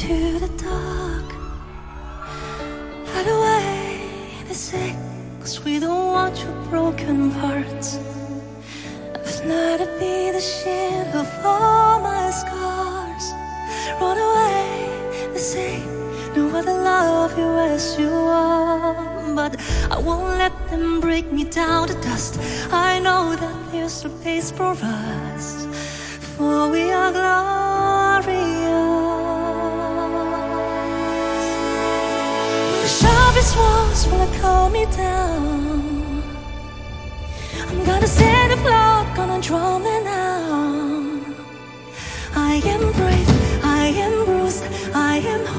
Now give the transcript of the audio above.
into the dark. Hide away, they say, 'cause we don't want your broken parts. If not to be the shield of all my scars. Run away, they say, no other love you as you are. But I won't let them break me down to dust. I know that there's a place for us, for we are glorious. The sharpest walls wanna calm me down. I'm gonna set a clock, gonna draw me now. I am brave, I am bruised, I am